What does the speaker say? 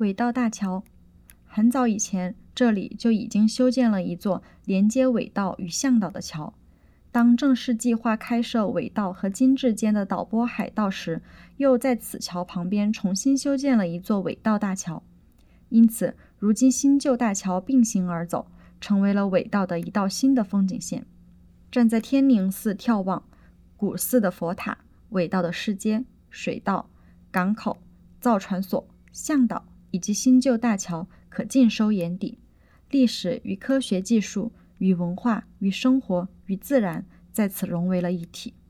尾道大桥。很早以前，这里就已经修建了一座连接尾道与向导的桥。当正式计划开设尾道和金治间的岛波海道时，又在此桥旁边重新修建了一座尾道大桥。因此，如今新旧大桥并行而走，成为了尾道的一道新的风景线。站在天宁寺眺望，古寺的佛塔、尾道的市街、水道、港口、造船所、向导以及新旧大桥可尽收眼底。历史与科学技术与文化与生活与自然在此融为了一体。